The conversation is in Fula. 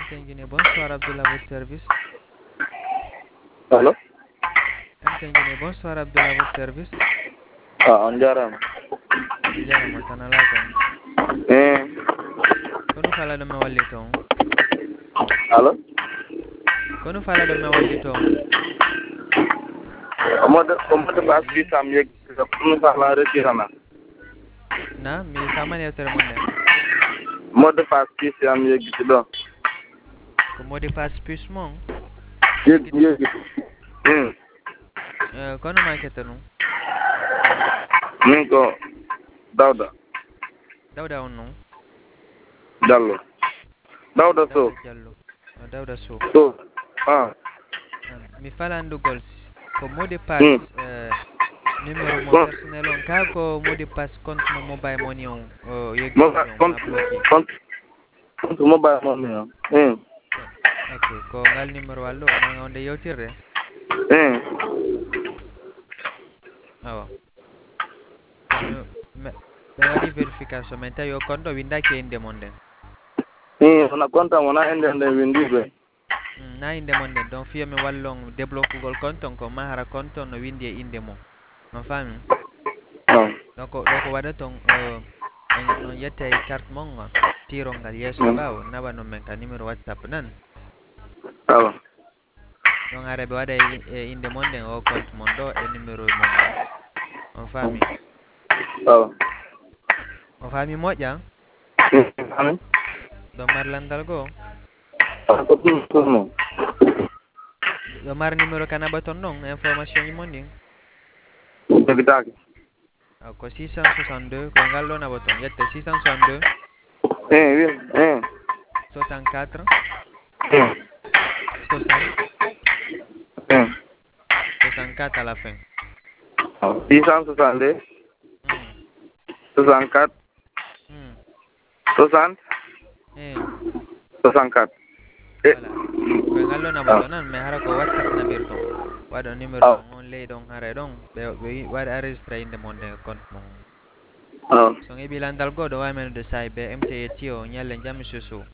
MT Engineer, bonsoir Abdullah, votre service. Allo? MT Engineer, bonsoir Abdullah, votre service. On jarama. On jarama tan ala ton. Kono fala do me walli ton. Allo? Kono fala do me walli ton. Mode passe bi sam yeg kono fala retirana. Na mi famani yewtere mon nden. Mode passe bi sam yeg ci do. Ko modi passe puce mon. Yeg. Kono ma ketanu. Min ko Dawda Dawda on non. Diallo. Dawda So. Diallo. Dawda So. So. Mi falandu gols ko modi passe numéro mo personnel on ka ko modi passe compte mo mobile money on yegi on bloqué. Compte mobile money on. Okay, ko ngal numéro wallo ma onde yewtirde. Awa. Me wadi verification men tawi o konto windaki inde mon den. Wona konta wona ende windi be. Na inde mon den donc fiya mi wallon débloquegol compte ko mahara compte no windi e inde mo. Ma fami? Donc ko wada ton on yetta e carte mon tirongal yeso bawo naba non men ka numéro WhatsApp nan. Awa. Donc arabe wada e inde mon den o compte mon do e numéro mon do. On fami? Awa. On fami moƴƴa? Amin. Do marlandal go? Ko ɗum Yo mar numéro kanaba ton non information yimon din. degitaki. Ko 662 ko ngal ɗo naba ton yette 662 64 64 à la fin. 662 64 60 64. Voilà. Ko ngal ɗo naba ton nan mais hara ko WhatsApp nabir ton. Waɗo numéro on ley ɗon hara ɗon ɓe waɗa enregistré inde mon de compte mon. So ngeɓi landal goɗɗo wawi menude sahi be MT yetti o ñalle jam susu.